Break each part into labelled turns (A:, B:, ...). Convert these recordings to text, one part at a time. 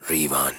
A: ریوان.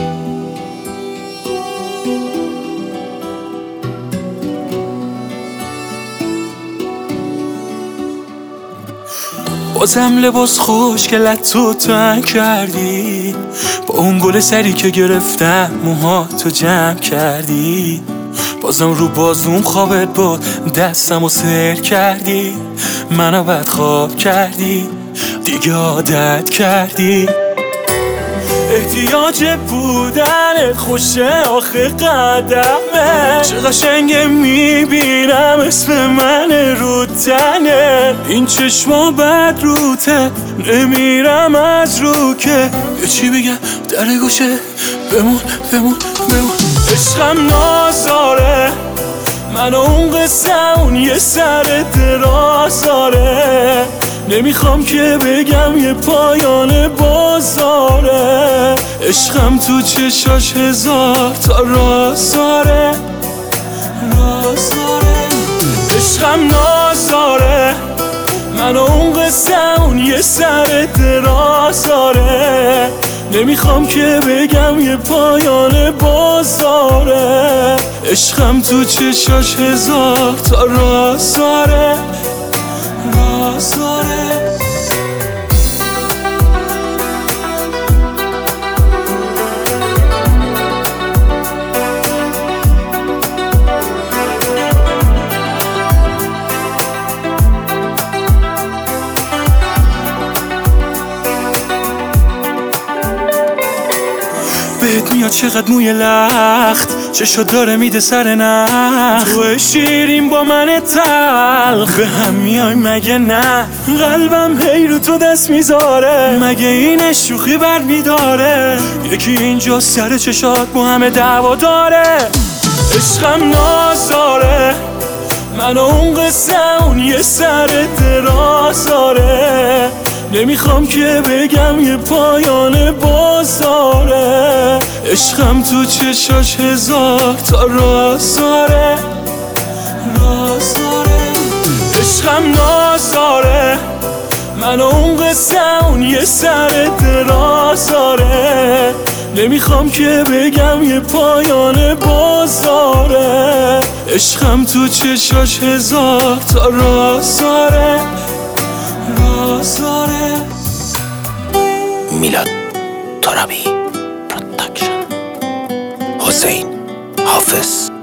B: بازم لباس خوشگلت تو تنگ کردی، با اون گل سری که گرفتم موهاتو جمع کردی. بازم رو بازوم خوابت بود، دستمو سر کردی، منو بدخواب کردی، دیگه عادت کردی. احتیاج بودنت خوشه آخه قدمه، چه قشنگه میبینم اسم من رو تنه. این چشما بد روته، نمیرم از رو که یه چی بگم در گوشه. بمون بمون بمون. عشقم نازاره، من اون قصه اون یه سر درازاره. نمیخوام که بگم یه پایان بازاره. عشقم تو چشاش هزار تا رازاره. عشقم نازاره، من اون قصه اون یه سر درازاره. نمیخوام که بگم یه پایان بازاره. عشقم تو چشاش هزار تا رازاره. بهت میاد چقدر موی لخت، چشو داره میده سر نخت. تو شیرین با من تلخ، به هم میای مگه نه؟ قلبم هی رو تو دست میذاره، مگه این شوخی بر میداره؟ یکی اینجا سر چشات با همه دعوا داره. عشقم نازاره، من اون قصه اون یه سر درازاره. نمیخوام که بگم یه پایان بازاره. عشقم تو چشاش هزار تا رازاره. عشقم نازاره، من اون قصه اون یه سر درازاره. نمیخوام که بگم یه پایان بازاره. عشقم تو چشاش هزار تا رازاره.
A: میلاد ترابی پروداکشن. حسین حافظ.